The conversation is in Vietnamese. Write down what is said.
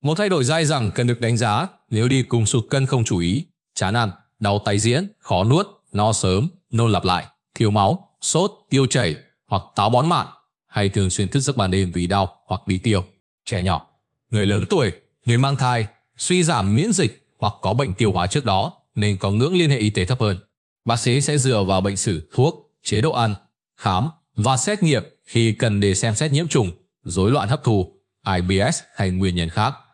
Một thay đổi dai dẳng cần được đánh giá nếu đi cùng sụt cân không chú ý, chán ăn, đau tay diễn, khó nuốt, no sớm, nôn lặp lại, thiếu máu, sốt, tiêu chảy hoặc táo bón mạn, hay thường xuyên thức giấc ban đêm vì đau hoặc đi tiêu. Trẻ nhỏ, người lớn tuổi, người mang thai, suy giảm miễn dịch hoặc có bệnh tiêu hóa trước đó nên có ngưỡng liên hệ y tế thấp hơn. Bác sĩ sẽ dựa vào bệnh sử, thuốc, chế độ ăn, khám và xét nghiệm khi cần để xem xét nhiễm trùng, rối loạn hấp thu, IBS hay nguyên nhân khác.